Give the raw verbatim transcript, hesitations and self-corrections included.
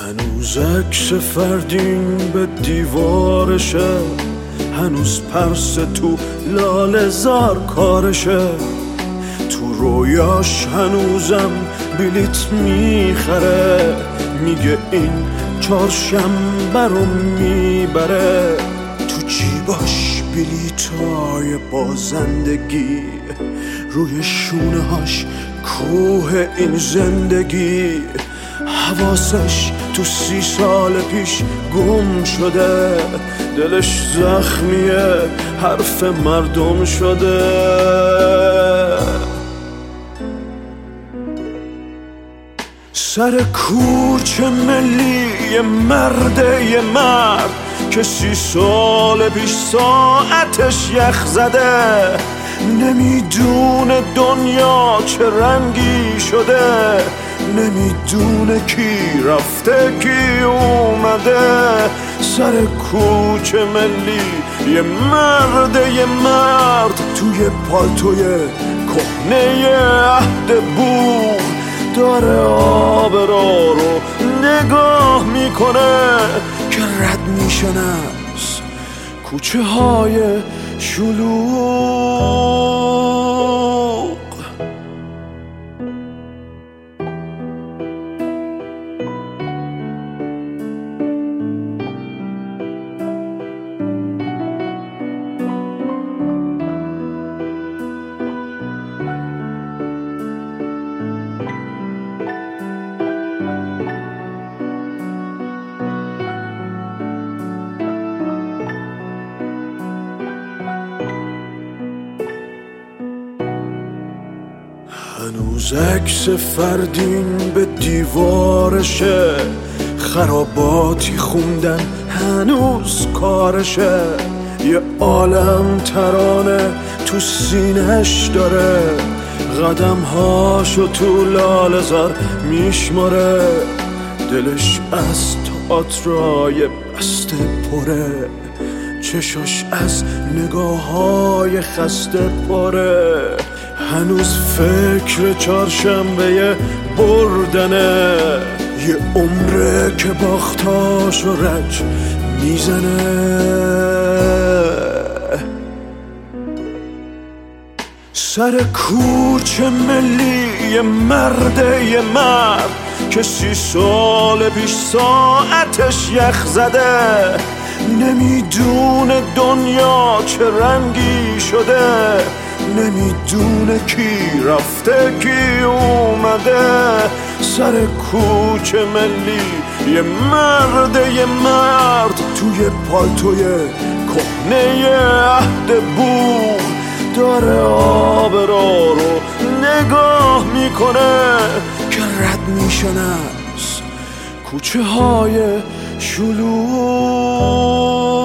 هنوز عکس فردین به دیوارشه، هنوز پرس تو لاله زار کارشه، تو رویاش هنوزم بلیت میخره، میگه این چهارشنبه رو میبره، تو جیباش بلیتای بازندگی، روی شونه هاش کوه این زندگی، حواسش تو سی سال پیش گم شده، دلش زخمیه حرف مردم شده. سر کوچه ملی یه مرده یه مرد که سی سال پیش ساعتش یخ زده، نمیدونه دنیا چه رنگی شده، نمیدونه کی رفته کی اومده. سر کوچه ملی یه مرد یه مرد توی پالتوی کهنه عهد بوق داره آبرا رو نگاه میکنه که رد میشن از کوچه های شلوغ. هنوز عکس فردین به دیوارشه، خراباتی خوندن هنوز کارشه، یه عالم ترانه تو سینه‌اش داره، قدم‌هاشو تو لاله زار میشماره، دلش از تئاترای بسته پره، چشاش از نگاه‌های خسته پره، هنوز فکر چهارشنبه بردنه، یه عمره که باختاش و رج میزنه. سر کوچه ملی یه مرده یه مرد که سی سال پیش ساعتش یخ زده، نمیدونه دنیا چه رنگی شده، نمیدونه کی رفته کی اومده. سر کوچه ملی یه مرد یه مرد توی پالتوی کهنه عهد بوق داره آبرا رو نگاه میکنه که رد میشن از کوچه های شلوغ.